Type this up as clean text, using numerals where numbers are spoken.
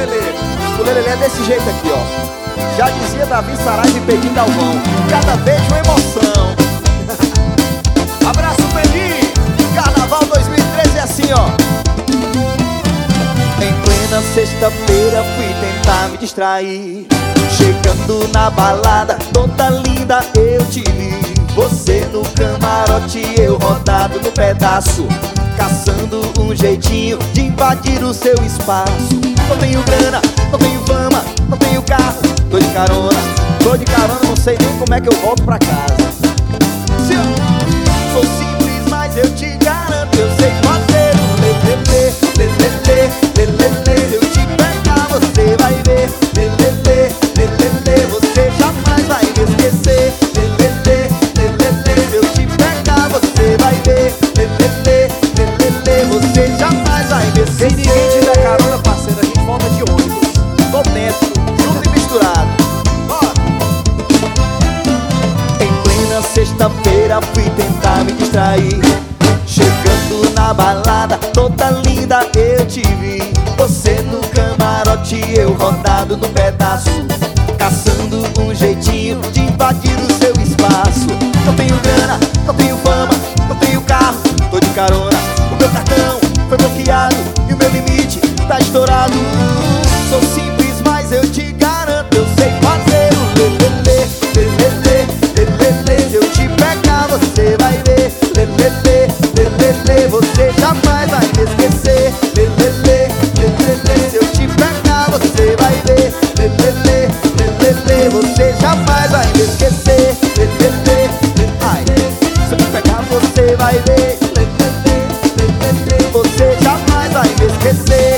lelê. O lelê é desse jeito aqui, ó. Já dizia Davi Saraiva e Pedrinho Dalvão, cada beijo uma emoção. Abraço, Pedrinho. Carnaval 2013 é assim, ó. Em plena sexta-feira fui tentar me distrair. Chegando na balada, toda linda eu te vi. Você no camarote, eu rodado no pedaço, caçando um jeitinho de invadir o seu espaço. Não tenho grana, não tenho fama, não tenho carro. Tô de carona, não sei nem como é que eu volto pra casa. Se eu sou simples, mas eu te garanto, eu sei fazer um lelele, lelele, lelele. Eu te pegar, você vai ver, lelele, lelele. Você jamais vai me esquecer, lelele, lelele. Eu te pegar, você vai ver, lelele, lelele. Você jamais vai me esquecer. Se ninguém te der carona, parceiro, a gente volta de ônibus. Tô dentro, junto e misturado. Bora! Em plena sexta-feira fui tentar me distrair. Chegando na balada, toda linda eu te vi. Você no camarote, eu rodado no pedaço, caçando um jeitinho de invadir o seu espaço. Não tenho grana, não tenho fama, não tenho carro. Tô de carona, o meu cartão foi bloqueado e o meu limite tá estourado. Sou simples, mas eu te garanto, eu sei fazer o lelele, lelele, lelele. Eu te pegar, você vai ver, lelele, lelele. Você jamais vai me esquecer, lelele, lelele. Se eu te pegar, você vai ver, lelele, lelele. Você jamais vai me esquecer, lelele, ai. Se eu te pegar, você vai ver, lelele, lelele. Você jamais vai me esquecer.